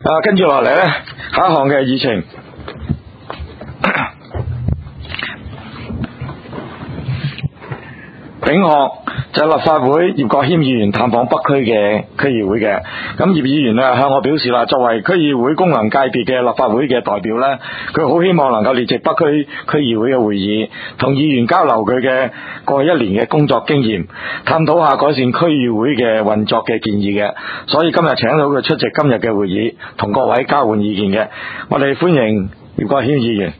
跟住落嚟咧，下一項嘅議程。丙項就係立法會葉國謙議員探訪北區嘅區議會嘅，咁葉議員向我表示啦，作為區議會功能界別嘅立法會嘅代表呢，佢好希望能夠列席北區區議會嘅會議，同議員交流佢嘅過去一年嘅工作經驗，探討下改善區議會嘅運作嘅建議嘅，所以今日請到佢出席今日嘅會議，同各位交換意見嘅。我哋歡迎葉國謙議員，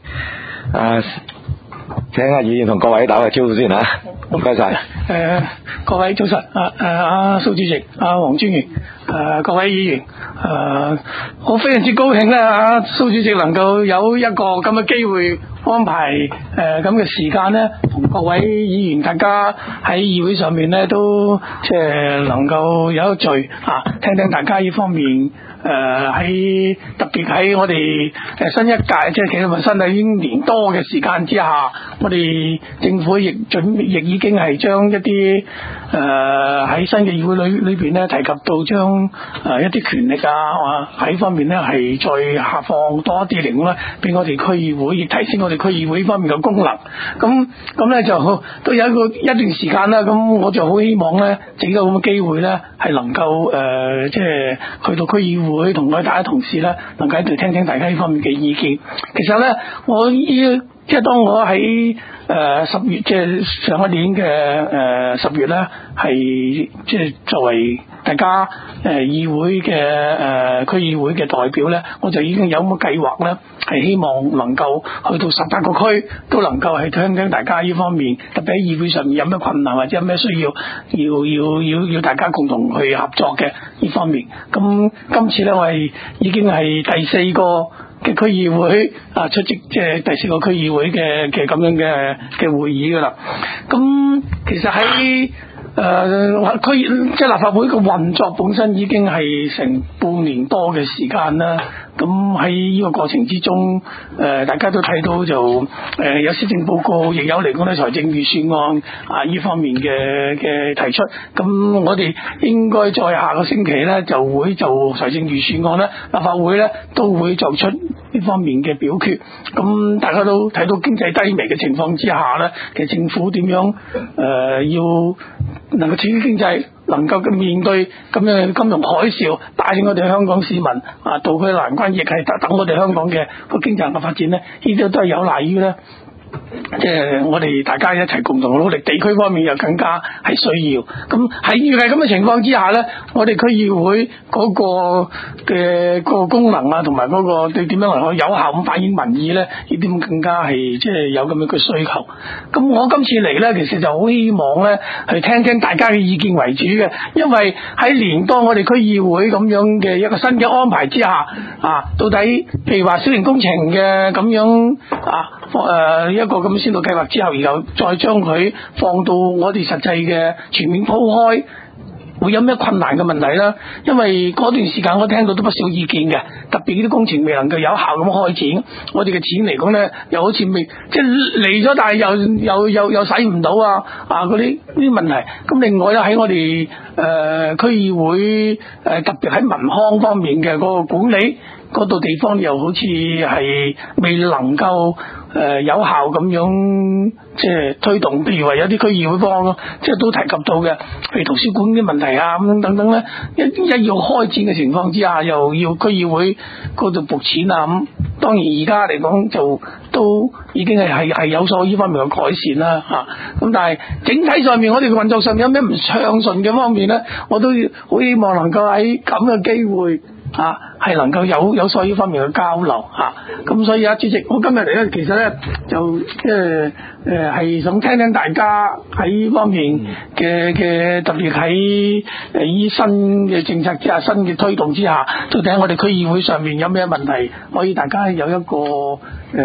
請阿議員同各位打個招呼先吓。唔該晒。 各位早晨，蘇主席，黃專員，各位議員，我非常之高興咧，蘇主席能夠有一個咁嘅機會安排咁嘅時間咧，同各位議員大家喺議會上面咧都即係能夠有一聚聽聽大家呢方面喺特別喺我哋新一屆即係其實新嘅已經年多嘅時間之下，我哋政府亦已經係將一啲喺新嘅議會裏邊咧提及到將一啲權力喺方面咧係再下放多一啲嚟講咧，俾我哋區議會，亦提升我哋區議會方面嘅功能。咁咧就都有一段時間啦。咁我就好希望咧，整個咁嘅機會咧係能夠即係去到區議會同我哋大家同事咧，能夠喺度聽聽大家呢方面嘅意見。其實咧，我即係當我喺10月，即係上一年嘅10月咧，係即係作為大家議會嘅區議會嘅代表咧，我就已經有咁嘅計劃咧，係希望能夠去到18個區都能夠係聽聽大家呢方面，特別喺議會上面有咩困難或者有咩需要大家共同去合作嘅呢方面。咁今次咧，我係已經係第4個嘅區議會出席即係第4個區議會嘅咁樣嘅會議噶啦。咁其實喺即係立法會嘅運作本身已經係成半年多嘅時間啦。咁喺呢個過程之中，大家都睇到就有施政報告，亦有嚟講咧財政預算案呢方面嘅提出。咁我哋應該在下個星期咧就會就財政預算案咧，立法會咧都會做出呢方面嘅表決。咁大家都睇到經濟低微嘅情況之下咧，其實政府點樣要能夠刺激經濟，能夠面對咁樣嘅金融海嘯，帶領我哋香港市民渡過難關，亦係等我哋香港嘅個經濟嘅發展咧，呢啲都係有賴於咧，即係我哋大家一齊共同努力，地區方面又更加係需要。咁喺預計咁嘅情況之下咧，我哋區議會嗰個嘅個功能同埋嗰個對點樣能夠有效咁反映民意咧，呢啲更加係即係有咁樣嘅需求。咁我今次嚟咧，其實就好希望咧係聽聽大家嘅意見為主嘅，因為喺年多我哋區議會咁樣嘅一個新嘅安排之下，到底譬如話小型工程嘅咁樣一個咁先導計劃之後，然後再將佢放到我哋實際嘅全面鋪開，會有咩困難嘅問題啦？因為嗰段時間我聽到都不少意見嘅，特別呢啲工程未能夠有效咁開展，我哋嘅錢嚟講咧，又好似未即係嚟咗，但係又使唔到嗰啲問題。咁另外咧喺我哋區議會特別喺民康方面嘅嗰個管理嗰度地方，又好似係未能夠有效咁樣即係推動。譬如話有啲區議會方即係都提及到嘅，譬如圖書館啲問題咁等等咧，一要開展嘅情況之下，又要區議會嗰度撥錢咁。當然而家嚟講就都已經係有所呢方面嘅改善啦咁但係整體上面我哋嘅運作上面有咩唔暢順嘅方面咧，我都好希望能夠喺咁嘅機會係能夠有所呢方面嘅交流咁所以主席，我今日嚟咧，其實咧就即係係想聽聽大家喺呢方面嘅特別喺依新嘅政策之下、新嘅推動之下，到底我哋區議會上面有咩問題，可以大家有一個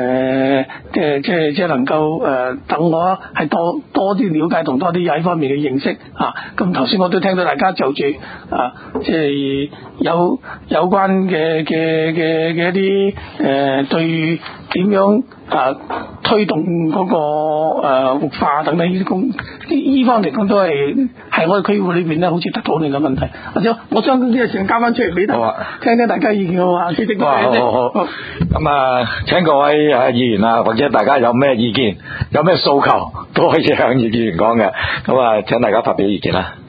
即係能夠等我係多啲了解同多啲喺方面嘅認識咁頭先我都聽到大家就住即係有關嘅一啲對點樣推動嗰個活化等等呢啲工，呢方面嚟講都係我哋區議會裏邊咧，好似得討論嘅問題。或者我將呢個時間交翻出嚟俾大家聽聽大家意見好嘛？主席都係好。咁請各位議員啊，或者大家有咩意見、有咩訴求，都可以向葉議員講嘅。咁請大家發表意見啦。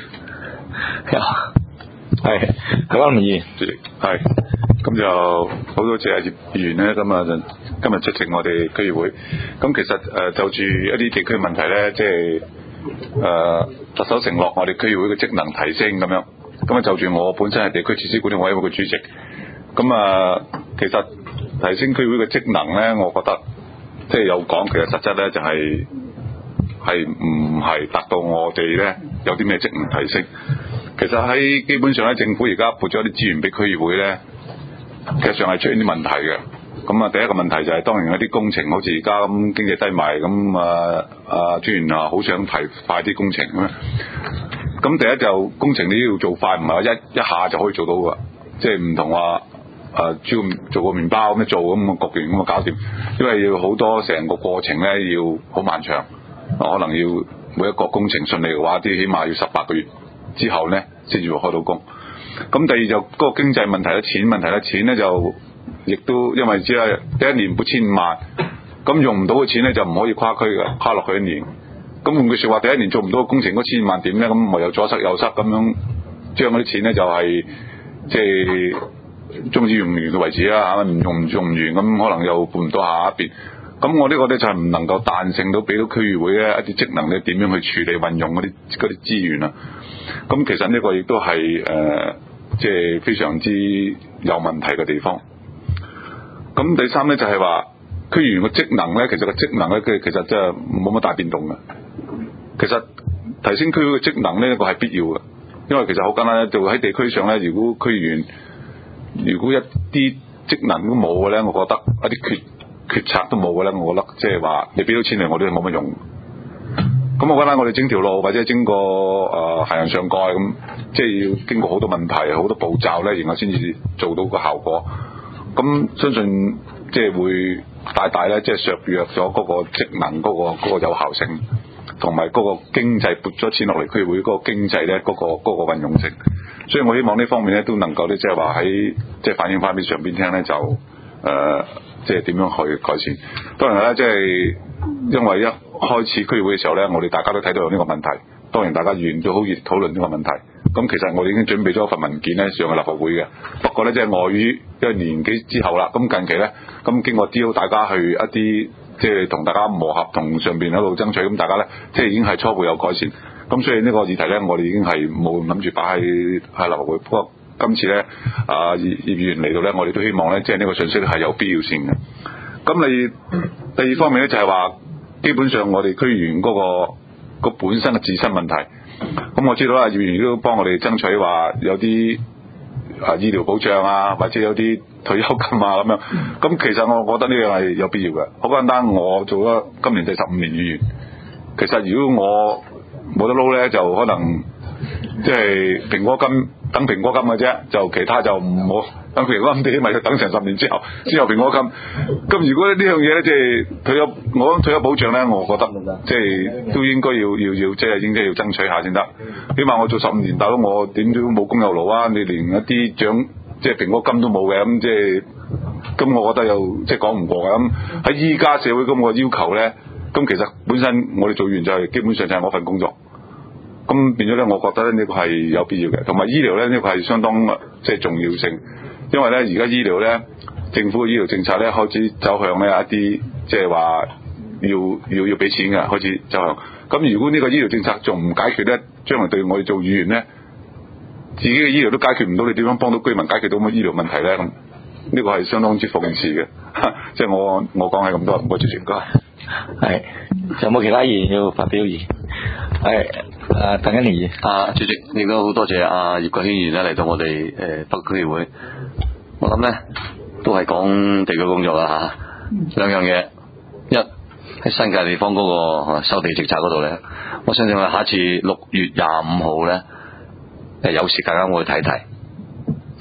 係，佢講唔議員， 主席係。咁就好多謝葉議員咧，咁今日出席我哋區議會。咁其實就住一啲地區問題咧，即係特首承諾我哋區議會嘅職能提升咁樣。咁就住我本身係地區設施管理委員會嘅主席。咁其實提升區議會嘅職能咧，我覺得即係有講，其實實質咧就係唔係達到我哋咧有啲咩職能提升。其實喺基本上咧，政府而家撥咗啲資源俾區議會咧，其實上係出現啲問題嘅。咁第一個問題就係當然有啲工程好似而家咁經濟低迷，咁專員好想提快啲工程咁。咁第一就工程你都要做快，唔係話一下就可以做到㗎，即係唔同話主要做個麵包咁樣做咁焗完咁搞掂，因為要好多成個過程咧要好漫長，可能要每一個工程順利嘅話，啲起碼要18個月之後咧先至會開到工。咁第二就嗰個經濟問題咧，錢問題咧，錢咧就亦都因為只係第一年撥1500萬，咁用唔到嘅錢咧就唔可以跨區嘅，跨落去一年。咁換句説話，第一年做唔到個工程嗰1500萬點咧，咁唯有左塞右塞咁樣將嗰啲錢咧就係即係終止用唔完嘅為止啦嚇，唔用唔完咁可能又撥唔到下一邊。咁我呢個咧就係唔能夠彈性到俾到區議會咧一啲職能咧點樣去處理運用嗰啲資源啊。咁其實呢個亦都係即係非常之有問題嘅地方。咁第三咧就係話區議員嘅職能咧，其實個職能咧其實真係冇乜大變動嘅。其實提升區議會嘅職能呢個係必要嘅，因為其實好簡單咧，就喺地區上咧，如果區議員如果一啲職能都冇嘅咧，我覺得一啲決策都冇嘅咧，我覺得即係話你俾到錢嚟，我都係冇乜用。咁我覺得我哋整條路或者整個行人上蓋咁，即係要經過好多問題、好多步驟咧，然後先至做到個效果。咁相信即係會大大咧，即係削弱咗嗰個職能嗰個有效性，同埋嗰個經濟撥咗錢落嚟區議會嗰個經濟咧嗰個運用性。所以我希望呢方面咧都能夠咧，即係話喺即係反映翻俾上邊聽咧，就即係點樣去改善。當然啦，即係因為一開始區議會嘅時候咧，我哋大家都睇到有呢個問題。當然大家議員都好熱討論呢個問題。咁其實我哋已經準備咗一份文件咧上去立法會嘅。不過咧，即係礙於因為年幾之後啦，咁近期咧，咁經過邀大家去一啲即係同大家磨合，同上邊喺度爭取，咁大家咧即係已經係初步有改善。咁所以呢個議題咧，我哋已經係冇諗住擺喺立法會。不過今次咧，葉議員嚟到咧，我哋都希望咧，即係呢個信息係有必要性嘅。咁你第二方面咧，就係話基本上我哋區議員嗰個本身嘅自身問題。咁我知道啦，議員都幫我哋爭取話有啲醫療保障啊，或者有啲退休金啊咁樣。咁其實我覺得呢樣係有必要嘅。好簡單，我做咗今年第15年議員，其實如果我冇得撈咧，就可能即係蘋果金等蘋果金嘅啫，就其他就唔好等蘋果金，起碼要等成10年之後先有蘋果金。咁如果呢樣嘢咧，即係退休保障咧，我覺得即係都應該要即係應該要爭取下先得。起碼我做15年，大佬我點都冇工有勞啊！你連一啲獎即係蘋果金都冇嘅，咁即係咁，我覺得又即係講唔過嘅。咁喺依家社會咁個要求咧，咁其實本身我哋做完就係基本上就係我份工作。咁變咗咧，我覺得咧呢個係有必要嘅，同埋醫療咧呢個係相當即係重要性，因為咧而家醫療咧政府嘅醫療政策咧開始走向咧一啲即係話要俾錢嘅開始走向。咁如果呢個醫療政策仲唔解決咧，將來對我哋做議員咧，自己嘅醫療都解決唔到，你點樣幫到居民解決到咁嘅醫療問題咧？咁呢個係相當之諷刺嘅，即係我講係咁多，唔該主席。 係，有冇其他議員要發表意見？係鄧欣年議員。 主席，亦都好多謝葉國謙議員咧嚟到我哋北區議會。我諗咧都係講地區工作啦嚇，兩樣嘢。一喺新界地方嗰個收地政策嗰度咧，我相信我下一次6月25號咧有時間我會睇睇，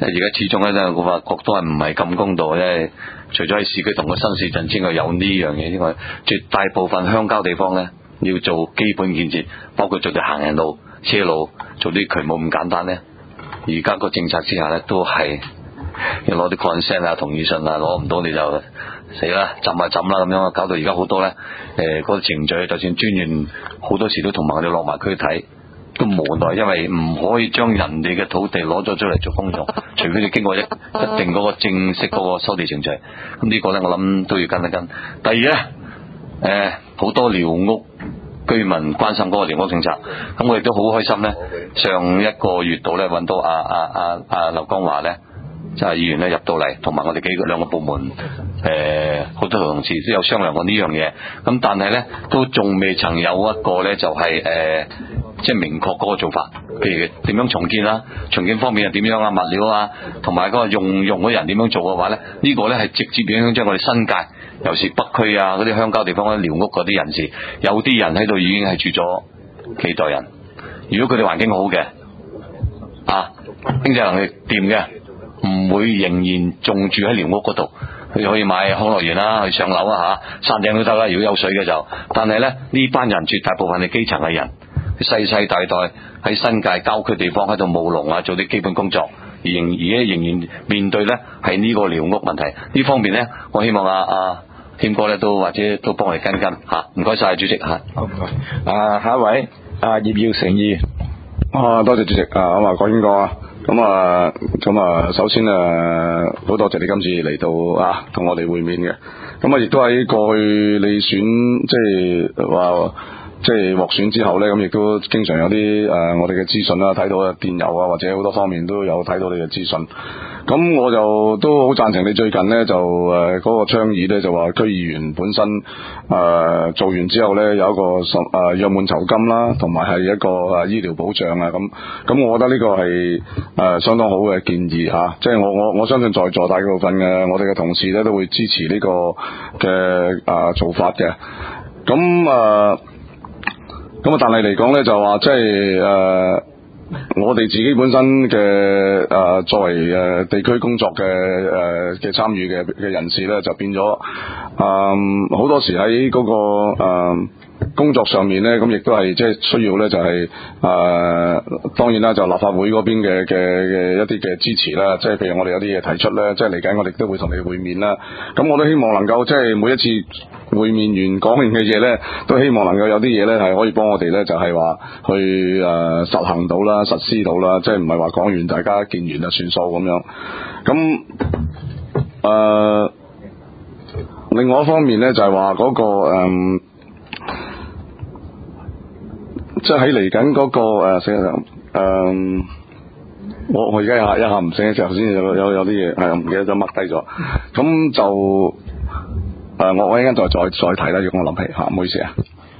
而家始終咧，我發覺都係唔係咁公道，因為除咗喺市區同個新市鎮之外有呢樣嘢之外，絕大部分鄉郊地方咧要做基本建設，包括做條行人路、車路，做啲渠務咁簡單咧。而家個政策之下咧，都係要攞啲 consent 啊、同意信啊，攞唔到你就死啦，浸啦咁樣，搞到而家好多咧嗰個程序，就算專員好多時都同埋我哋落埋區睇。都無奈，因為唔可以將人哋嘅土地攞咗出嚟做公眾，除非你經過一定嗰個正式嗰個收地程序。咁呢個咧，我諗都要跟一跟。第二咧，好多寮屋居民關心嗰個寮屋政策，咁我亦都好開心咧。上一個月度咧揾到阿劉江華咧，就係議員咧入到嚟，同埋我哋兩個部門好多同事都有商量過呢樣嘢。咁但係咧都仲未曾有一個咧就係即係明確嗰個做法，譬如點樣重建啦，重建方面係點樣啊，物料啊，同埋嗰個用嘅人點樣做嘅話咧，呢個咧係直接影響將我哋新界，尤其是北區啊嗰啲鄉郊地方嗰啲寮屋嗰啲人士，有啲人喺度已經係住咗幾代人。如果佢哋環境好嘅，經濟能力掂嘅，唔會仍然仲住喺寮屋嗰度，佢可以買康樂園啦，去上樓啊山頂都得啦。如果有水嘅就，但係咧呢班人絕大部分係基層嘅人。世世代代喺新界郊區地方喺度務農啊，做啲基本工作，而家仍然面對咧係呢個寮屋問題。呢方面咧，我希望謙哥咧都或者都幫我哋跟吓。唔該晒主席吓。 好唔該。下一位葉耀成議員。 多謝主席郭謙哥咁首先好多謝你今次嚟到同我哋會面嘅。咁亦都喺過去你選即係話。即係獲選之後呢，咁亦都經常有啲我哋嘅資訊啦，睇到電郵啊，或者好多方面都有睇到你嘅資訊。咁我就都好贊成你最近呢，就嗰個倡議呢，就話區議員本身做完之後呢，有一個約滿酬金啦，同埋係一個醫療保障啊咁我覺得呢個係相當好嘅建議嚇。即係我相信在座大部分嘅我哋嘅同事呢，都會支持呢個嘅做法嘅。咁但係嚟講咧，就話即係我哋自己本身嘅作為地區工作嘅參與嘅人士咧，就變咗好多時喺嗰個工作上面咧，咁亦都係即係需要咧，就係當然啦，就立法會嗰邊嘅一啲嘅支持啦，即係譬如我哋有啲嘢提出咧，即係嚟緊我哋都會同你會面啦。咁我都希望能夠即係每一次會面完講完嘅嘢咧，都希望能夠有啲嘢咧係可以幫我哋咧，就係話去實行到啦、實施到啦，即係唔係話講完大家見完就算數咁樣。咁另外一方面咧，就係話嗰個即係喺嚟緊嗰個我而家一下唔醒嘅時候，頭先有啲嘢係唔記得咗掹低咗，咁就我一陣間再提啦，如果我諗起唔好意思啊。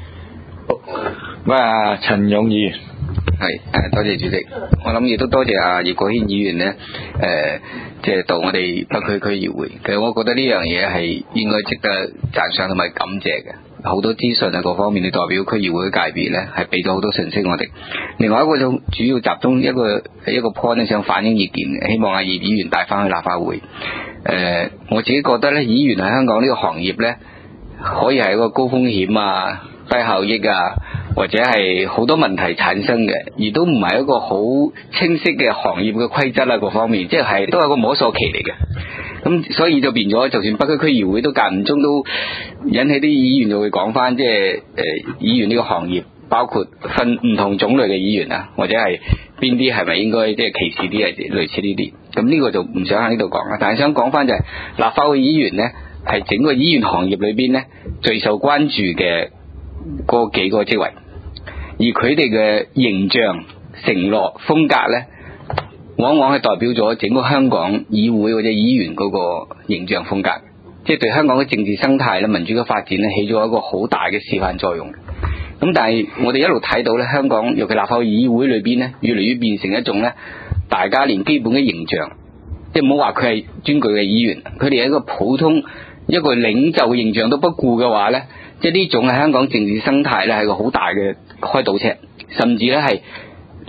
好，陳勇議員。 係多謝主席，我諗亦都多謝葉國謙議員呢，即係到我哋北區區議會。其實我覺得呢樣嘢係應該值得讚賞同埋感謝嘅。好多資訊各方面，你代表區議會嘅界別呢，係俾咗好多信息我哋。另外一個就主要集中一個 point 想反映意見嘅，希望葉議員帶翻去立法會。我自己覺得呢，議員喺香港呢個行業呢，可以係一個高風險低效益或者係好多問題產生嘅，而都唔係一個好清晰嘅行業嘅規則各方面，即係都係個摸索期嚟嘅。咁所以就變咗，就算北區區議會都間唔中都引起啲議員就會講翻，即係議員呢個行業包括分唔同種類嘅議員或者係邊啲係咪應該即係歧視啲類似呢啲。咁呢個就唔想喺呢度講啦，但係想講翻就係立法會議員呢，係整個議員行業裏邊呢，最受關注嘅嗰幾個職位，而佢哋嘅形象、承諾、風格呢，往往係代表咗整個香港議會或者議員嗰個形象風格，即係對香港嘅政治生態咧、民主嘅發展咧，起咗一個好大嘅示範作用。咁但係我哋一路睇到咧，香港尤其立法會議會裏邊咧，越嚟越變成一種咧，大家連基本嘅形象，即係唔好話佢係尊貴嘅議員，佢哋係一個普通一個領袖嘅形象都不顧嘅話咧，即係呢種係香港政治生態咧係個好大嘅開倒車，甚至咧係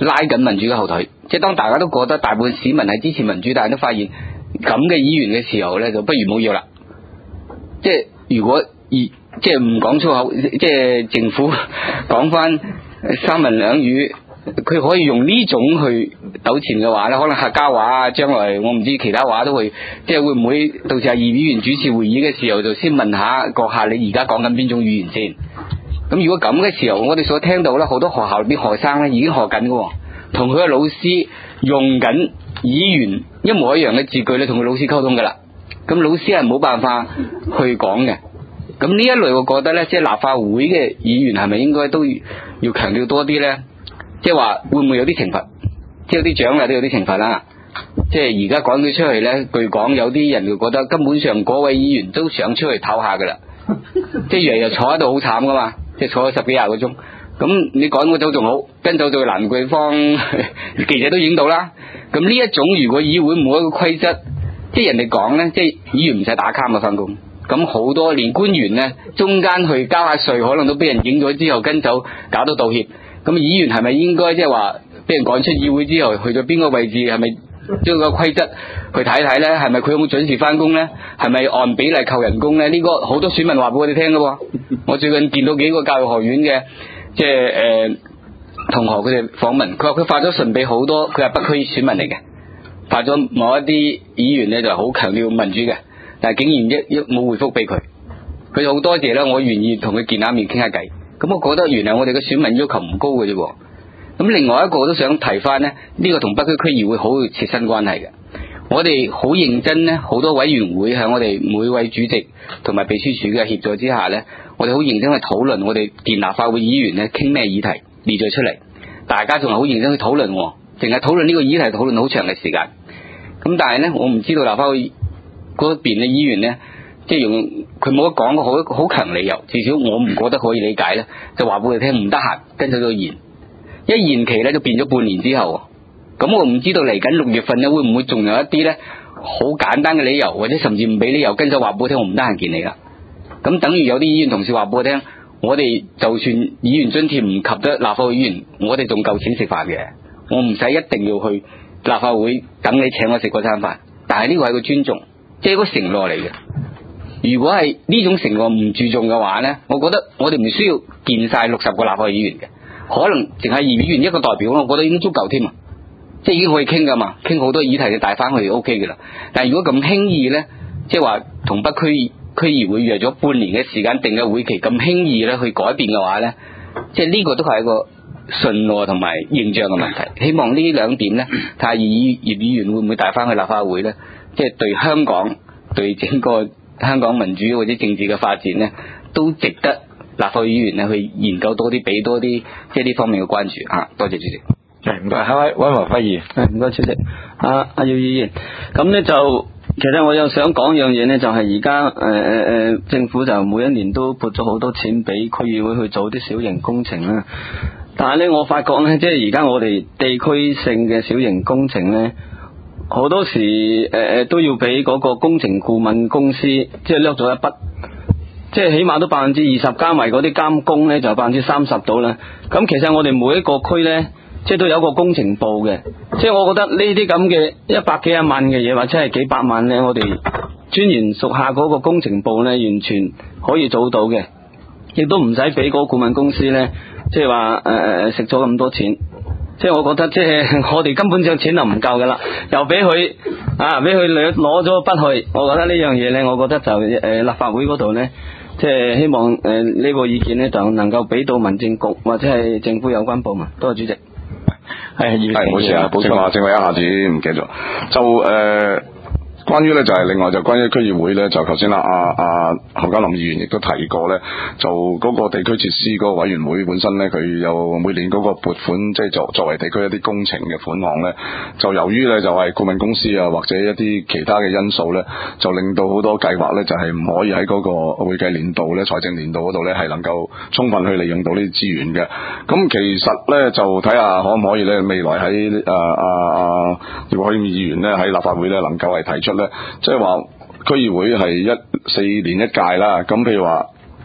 拉緊民主嘅後腿。即係當大家都覺得大部分市民係支持民主，但係都發現咁嘅議員嘅時候咧，就不如冇要啦。即係如果即係唔講粗口，即係政府講翻三文兩語，佢可以用呢種去糾纏嘅話咧，可能客家話啊，將來我唔知其他話都會，即係會唔會到時阿葉議員主持會議嘅時候，就先問下閣下你而家講緊邊種語言先？咁如果咁嘅時候，我哋所聽到咧，好多學校啲學生咧已經學緊嘅，同佢嘅老師用緊語言一模一樣嘅字句咧，同佢老師溝通噶啦。咁老師係冇辦法去講嘅。咁呢一類我覺得咧，即係立法會嘅議員係咪應該都要強調多啲咧？即係話會唔會有啲懲罰？即係有啲獎勵都有啲懲罰啦。即係而家講咗出去咧，據講有啲人就覺得根本上嗰位議員都想出去唞下噶啦，即係日日坐喺度好慘噶嘛，即係坐咗10幾廿個鐘。咁你趕我走仲好，跟走到蘭桂坊記者都影到啦。咁呢一種如果議會冇一個規則，即係人哋講咧，即係議員唔使打卡嘛返工。咁好多連官員咧，中間去交下稅，可能都俾人影咗之後跟走，搞到道歉。咁議員係咪應該即係話俾人趕出議會之後，去咗邊個位置，係咪將個規則去睇睇咧？係咪佢有冇準時返工咧？係咪按比例扣人工咧？呢個好多選民話俾我哋聽㗎喎。我最近見到幾個教育學院嘅即係同學，佢哋訪問，佢話佢發咗信俾好多，佢係北區選民嚟嘅，發咗某一啲議員咧就好強調民主嘅，但係竟然一冇回覆俾佢。佢好多謝啦，我願意同佢見下面傾下偈。咁我覺得原來我哋嘅選民要求唔高嘅啫。咁另外一個我都想提翻呢，呢個同北區區議會好切身關係嘅。我哋好認真呢，好多委員會喺我哋每位主席同埋秘書處嘅協助之下呢，我哋好認真去討論我哋見立法會議員呢傾咩議題列咗出嚟，大家仲係好認真去討論，淨係討論呢個議題討論好長嘅時間。咁但係呢，我唔知道立法會嗰邊嘅議員呢，即係用佢冇得講個好強理由，至少我唔覺得可以理解呢，就話俾佢聽唔得閒，跟住就延，一延期呢就變咗半年之後。咁我唔知道嚟緊6月份呢會唔會仲有一啲呢好簡單嘅理由，或者甚至唔俾理由，跟住話俾我聽我唔得閒見你啦。咁等於有啲議員同事話俾我聽，我哋就算議員津貼唔及得立法會議員，我哋仲夠錢食飯嘅，我唔使一定要去立法會等你請我食嗰餐飯。但係呢個係個尊重，即係個承諾嚟嘅。如果係呢種承諾唔注重嘅話呢，我覺得我哋唔需要見晒60個立法會議員嘅，可能淨係議員一個代表，我覺得已經足夠添啊，即係已經可以傾噶嘛，傾好多議題就帶翻去 OK 嘅啦。但係如果咁輕易呢，即係話同北區議會約咗半年嘅時間定嘅會期，咁輕易呢去改變嘅話呢，即係呢個都係一個順路同埋形象嘅問題。希望呢兩點呢，睇下葉議員會唔會帶翻去立法會呢？即係對香港對整個香港民主或者政治嘅發展呢，都值得立法會議員呢去研究多啲，俾多啲即係呢方面嘅關注啊！多謝主席。 唔該，下位溫和輝議。 唔該，主席。阿姚議員，咁呢就其實我又想講樣嘢呢，就係而家政府就每一年都撥咗好多錢俾區議會去做啲小型工程啦。但係呢，我發覺呢，即係而家我哋地區性嘅小型工程呢，好多時都要俾嗰個工程顧問公司即係掠咗一筆，即係起碼都20%，加埋嗰啲監工呢就30%到啦。咁其實我哋每一個區呢，即係都有個工程部嘅，即係我覺得呢啲咁嘅100幾廿萬嘅嘢，或者係幾百萬呢，我哋專員屬下嗰個工程部呢，完全可以做到嘅，亦都唔使俾嗰個顧問公司呢，即係話食咗咁多錢。即係我覺得，即係我哋根本上錢就唔夠噶啦，又俾佢俾佢攞咗筆去。我覺得呢樣嘢呢，我覺得就立法會嗰度呢，即係希望呢個意見呢，就能夠俾到民政局或者係政府有關部門。多謝主席。 係，唔好意思啊，補充下，正話一下子唔記得咗，就關於咧就係另外就關於區議會咧，就頭先啦侯家林議員亦都提過咧，就嗰個地區設施嗰個委員會本身咧，佢有每年嗰個撥款，即係作為地區一啲工程嘅款項咧，就由於咧就係顧問公司啊或者一啲其他嘅因素咧，就令到好多計劃咧就係唔可以喺嗰個會計年度咧財政年度嗰度咧係能夠充分去利用到呢啲資源嘅。咁其實咧就睇下可唔可以咧未來喺葉國謙議員咧喺立法會咧能夠係提出咧，即係話區議會係4年1屆啦。咁譬如話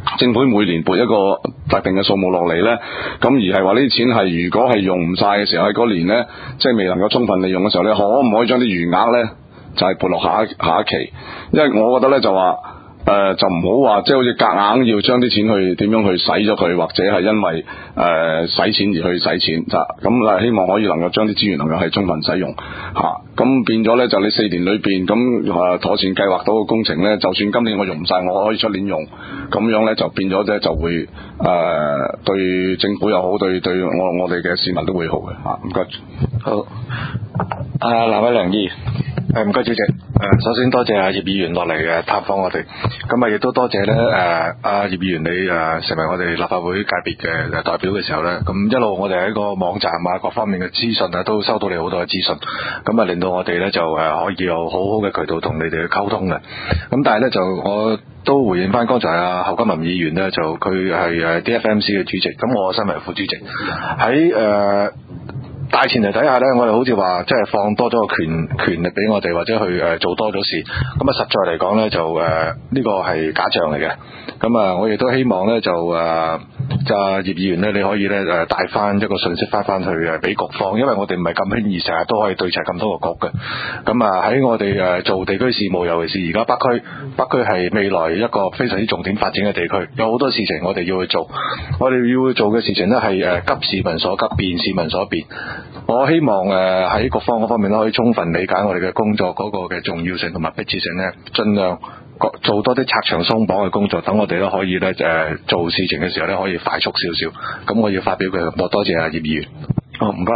政府每年撥一個特定嘅數目落嚟呢，咁而係話呢啲錢係如果係用唔晒嘅時候，喺嗰年呢，即係未能夠充分利用嘅時候呢，可唔可以將啲餘額呢，就係撥落下一期？因為我覺得呢，就話就唔好話即係好似夾硬要將啲錢去點樣去使咗佢，或者係因為使錢而去使錢咁希望可以能夠將啲資源能夠係充分使用咁變咗呢，就你4年裏邊咁妥善計劃到個工程呢，就算今年我用唔晒，我可以出年用，咁樣呢，就變咗呢，就會對政府又好，對我哋嘅市民都會好嘅唔該。 好，藍偉良議員。唔該主席，首先多謝葉議員落嚟探訪我哋，咁亦都多謝咧葉議員你成為我哋立法會界別嘅代表嘅時候咧，咁一路我哋喺個網站各方面嘅資訊都收到你好多嘅資訊，咁令到我哋咧就可以有好好嘅渠道同你哋去溝通嘅，咁但係咧就我都回應翻剛才侯金林議員咧，就佢係DFMC 嘅主席，咁我身為副主席喺大前提底下呢，我哋好似話即係放多咗個權力俾我哋，或者去做多咗事，咁實在嚟講呢，就呢個係假象嚟嘅。咁我亦都希望呢，就葉議員呢，你可以呢帶翻一個信息翻去俾局方，因為我哋唔係咁輕易成日都可以對齊咁多個局嘅。咁喺我哋做地區事務，尤其是而家北區係未來一個非常之重點發展嘅地區，有好多事情我哋要去做，我哋要去做嘅事情呢，係急市民所急，便市民所便。我希望喺局方嗰方面可以充分理解我哋嘅工作嗰個嘅重要性同埋迫切性呢，盡量做多啲拆牆鬆綁嘅工作，等我哋都可以呢做事情嘅時候呢可以快速少少。咁我要發表佢，多謝葉議員。 好，唔該。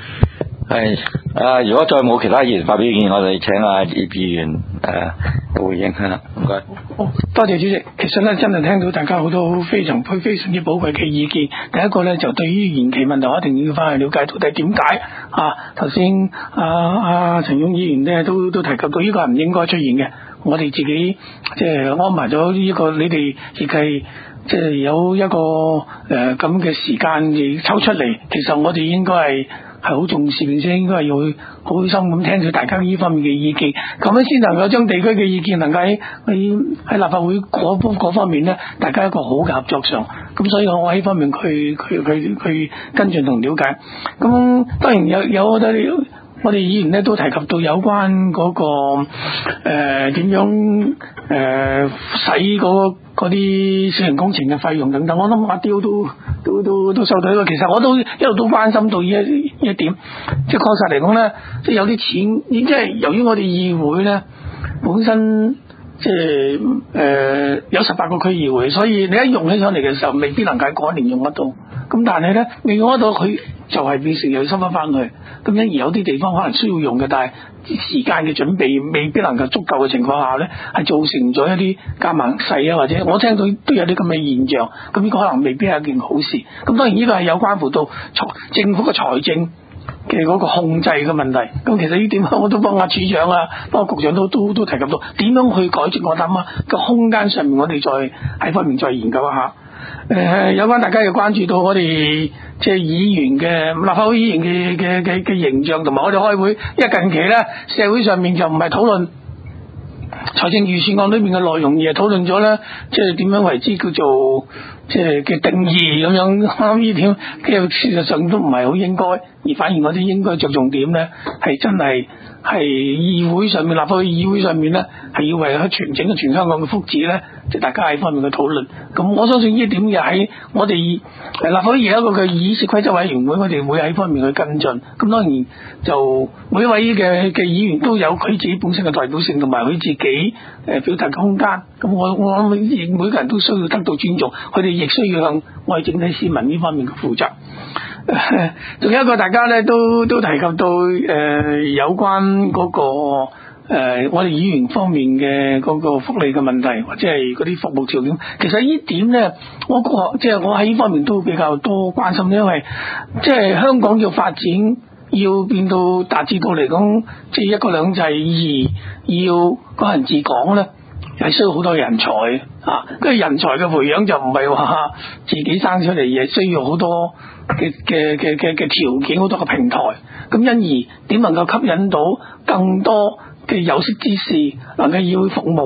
如果再冇其他議員發表意見，我哋請葉議員回應下。唔該。 多謝主席。其實咧，真係聽到大家好多非常之寶貴嘅意見。第一個咧，就對於延期問題，我一定要翻去了解到底點解頭先陳勇議員咧都提及到呢個係唔應該出現嘅。我哋自己即係安排咗呢個，你哋亦係即係有一個咁嘅時間亦抽出嚟。其實我哋應該係好重視，並且應該係要好心咁聽取大家呢方面嘅意見，咁樣先能夠將地區嘅意見能夠喺立法會嗰方面呢，大家一個好嘅合作上。咁所以我喺呢方面去跟進同了解。咁當然有好多我哋議員呢都提及到有關嗰個點樣使嗰啲小型工程嘅費用等等，我諗阿雕都收到。其實我都一路都關心到呢一點，即係確實嚟講咧，即係有啲錢，即係由於我哋議會咧本身即係有18個區議會，所以你一用起上嚟嘅時候，未必能夠嗰一年用得到。咁但係咧，未用得到佢就係變成又要收翻去。咁因而有啲地方可能需要用嘅，但係時間嘅準備未必能夠足夠嘅情況下咧，係造成咗一啲夾硬細或者我聽到都有啲咁嘅現象。咁呢個可能未必係一件好事。咁當然呢個係有關乎到政府嘅財政嘅嗰個控制嘅問題。咁其實呢點我都幫處長幫局長都提及到點樣去改正。我諗個空間上面我哋再喺方面再研究一下。有關大家要關注到我哋即係議員嘅立法會議員嘅形象，同埋我哋開會，因為近期咧社會上面就唔係討論財政預算案裏面嘅內容，而係討論咗咧即係點樣為之叫做即係嘅定義咁樣。我諗呢點其實事實上都唔係好應該，而反而我哋應該着重點咧係真係議會上面立法會議會上面咧係要為整個全香港嘅福祉咧，即係大家喺方面嘅討論。咁我相信呢一點又喺我哋立法會有一個嘅議事規則委員會，我哋會喺方面去跟進。咁當然就每一位嘅議員都有佢自己本身嘅代表性，同埋佢自己表達嘅空間。咁我諗每個人都需要得到尊重，佢哋亦需要向我哋整體市民呢方面嘅負責。仲有一個大家咧都提及到有關嗰個我哋議員方面嘅嗰個福利嘅問題，或者係嗰啲服務條件。其實呢點咧，我喺呢方面都比較多關心，因為即係香港要發展，要變到達至到嚟講，即係一國兩制，而要港人治港咧，係需要好多人才跟住人才嘅培養就唔係話自己生出嚟，而係需要好多嘅條件，好多嘅平台。咁因而點能夠吸引到更多嘅有識之士能夠議會服務，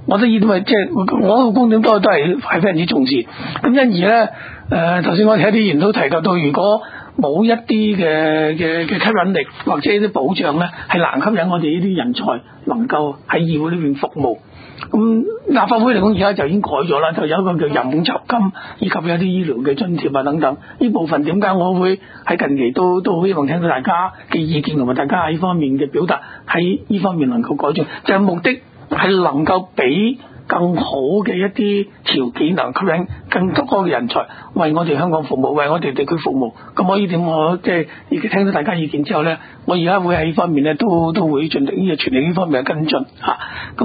我覺得呢啲咪即係我個觀點都係非常之重視。咁因而咧頭先我哋一啲議員都提及到，如果冇一啲嘅吸引力或者一啲保障咧，係難吸引我哋呢啲人才能夠喺議會裏邊服務。咁立法會嚟講，而家就已經改咗啦，就有一個叫人本酬金，以及有啲醫療嘅津貼啊等等。呢部分點解我會喺近期都好希望聽到大家嘅意見，同埋大家喺呢方面嘅表達，喺呢方面能夠改進，就係目的係能夠俾更好嘅一啲條件，能吸引更多嘅人才為我哋香港服務，為我哋地區服務。咁我呢點我即係已經聽到大家意見之後咧，我而家會喺呢方面咧都會盡力全力呢方面嘅跟進嚇。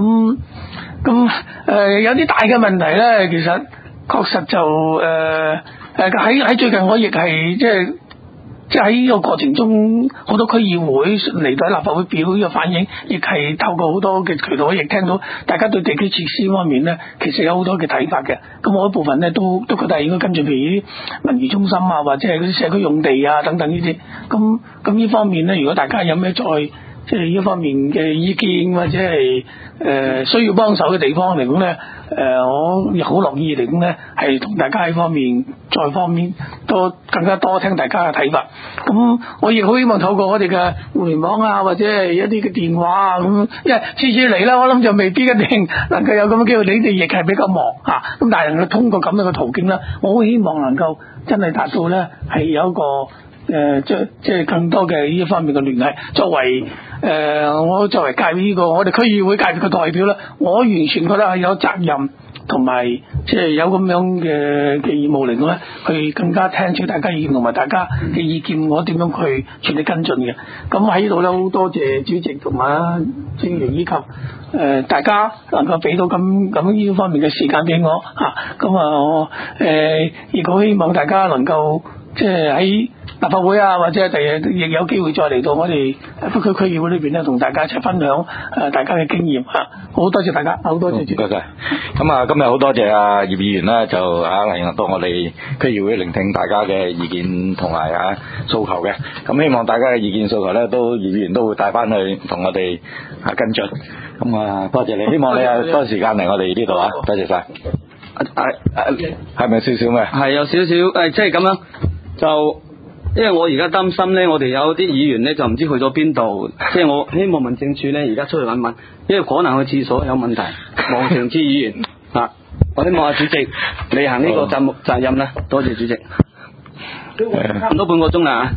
有啲大嘅問題咧，其實確實就喺最近我亦係即係喺呢個過程中，好多區議會嚟到立法會表呢個反映，亦係透過好多嘅渠道，亦聽到大家對地區設施方面咧，其實有好多嘅睇法嘅。咁我一部分咧都覺得係應該跟住，譬如啲文娛中心啊，或者係嗰啲社區用地啊等等呢啲。咁呢方面咧，如果大家有咩再即係呢方面嘅意見或者係需要幫手嘅地方嚟講咧，我亦好樂意嚟講咧，係同大家喺方面更加多聽大家嘅睇法。咁我亦好希望透過我哋嘅互聯網啊，或者係一啲嘅電話啊咁，因為次嚟啦，我諗就未必一定能夠有咁嘅機會。你哋亦係比較忙嚇，咁但係能夠通過咁樣嘅途徑咧，我好希望能夠真係達到咧係有一個即係更多嘅呢一方面嘅聯繫。我作為界別我哋區議會界別嘅代表咧，我完全覺得係有責任同埋即係有咁樣嘅義務嚟講咧，去更加聽取大家意見同埋大家嘅意見，我點樣去全力跟進嘅。咁喺呢度咧，好多謝主席同埋專員以及大家能夠俾到咁呢方面嘅時間俾我嚇。我亦好希望大家能夠即係喺立法會啊，或者第日亦有機會再嚟到我哋北區區議會裏邊咧，同大家一齊分享大家嘅經驗嚇。好多謝大家，好多謝主席。 唔該晒。咁啊，今日好多謝葉議員啦，就嚟到我哋區議會聆聽大家嘅意見同埋訴求嘅。咁希望大家嘅意見訴求咧，葉議員都會帶翻去同我哋跟進。咁多謝你，希望你多時間嚟我哋呢度啊，多謝晒。係咪少少咩？ 係有少少即係咁樣就。因為我而家擔心咧，我哋有啲議員咧就唔知去咗邊度，即係我希望民政處咧而家出去揾揾，因為可能去廁所有問題。黃成之議員我希望主席履行呢個責任啦，多謝主席。差唔多半個鐘啦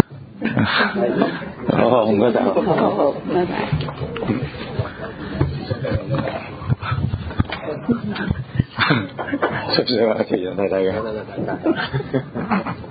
好，唔該晒。 好，拜拜。 識唔識啊？謝謝太太嘅。